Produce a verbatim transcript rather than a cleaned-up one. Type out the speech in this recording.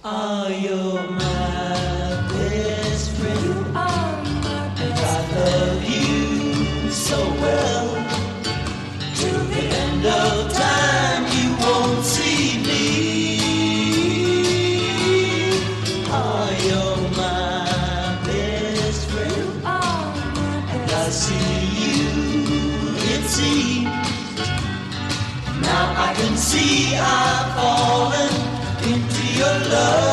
are you my best friend? You are my And best I love you so well. Till The end of time you won't see me. Are you my best friend? You are my And I best see you, it seems. Now I can see I've fallen into your love.